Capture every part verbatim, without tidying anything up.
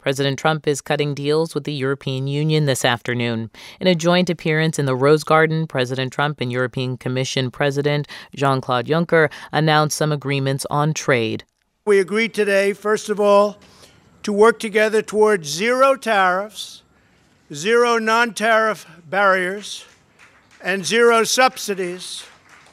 President Trump is cutting deals with the European Union this afternoon. In a joint appearance in the Rose Garden, President Trump and European Commission President Jean-Claude Juncker announced some agreements on trade. We agreed today, first of all, to work together towards zero tariffs, zero non-tariff barriers, and zero subsidies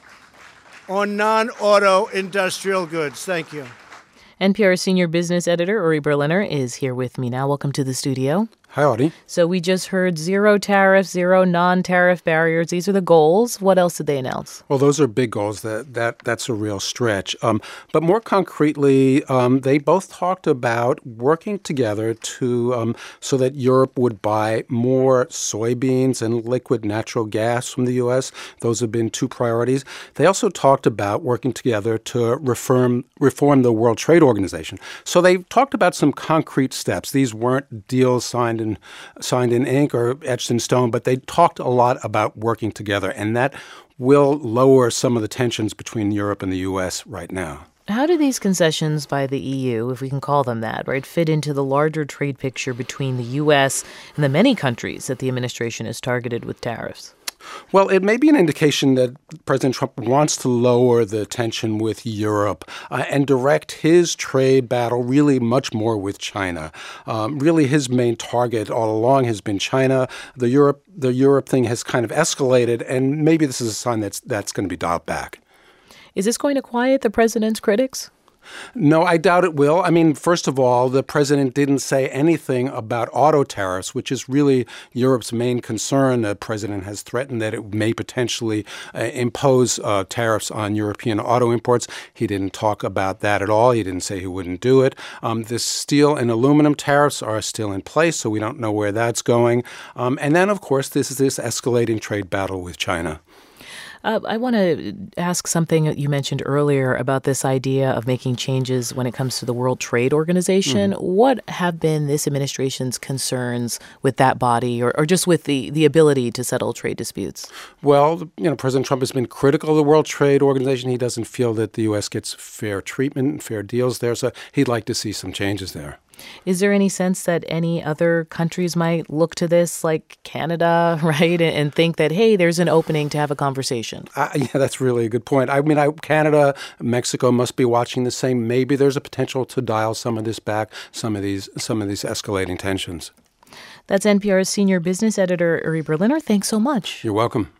on non-auto industrial goods. Thank you. N P R senior business editor Uri Berliner is here with me now. Welcome to the studio. Hi, Audie. So we just heard zero tariffs, zero non-tariff barriers. These are the goals. What else did they announce? Well, those are big goals. That that That's a real stretch. Um, but more concretely, um, they both talked about working together to um, so that Europe would buy more soybeans and liquid natural gas from the U S. Those have been two priorities. They also talked about working together to reform reform the World Trade Organization. So they talked about some concrete steps. These weren't deals signed in signed in ink or etched in stone, but they talked a lot about working together, and that will lower some of the tensions between Europe and the U S right now. How do these concessions by the E U, if we can call them that, right, fit into the larger trade picture between the U S and the many countries that the administration has targeted with tariffs? Well, it may be an indication that President Trump wants to lower the tension with Europe uh, and direct his trade battle really much more with China. Um, really, his main target all along has been China. The Europe, the Europe thing has kind of escalated, and maybe this is a sign that's that's going to be dialed back. Is this going to quiet the president's critics? No, I doubt it will. I mean, first of all, the president didn't say anything about auto tariffs, which is really Europe's main concern. The president has threatened that it may potentially uh, impose uh, tariffs on European auto imports. He didn't talk about that at all. He didn't say he wouldn't do it. Um, the steel and aluminum tariffs are still in place, so we don't know where that's going. Um, and then, of course, this is this escalating trade battle with China. Uh, I want to ask something that you mentioned earlier about this idea of making changes when it comes to the World Trade Organization. Mm-hmm. What have been this administration's concerns with that body or, or just with the, the ability to settle trade disputes? Well, you know, President Trump has been critical of the World Trade Organization. He doesn't feel that the U S gets fair treatment and fair deals there, so he'd like to see some changes there. Is there any sense that any other countries might look to this, like Canada, right, and think that, hey, there's an opening to have a conversation? Uh, yeah, that's really a good point. I mean, I, Canada, Mexico must be watching the same. Maybe there's a potential to dial some of this back, some of these, some of these escalating tensions. That's N P R's senior business editor, Uri Berliner. Thanks so much. You're welcome.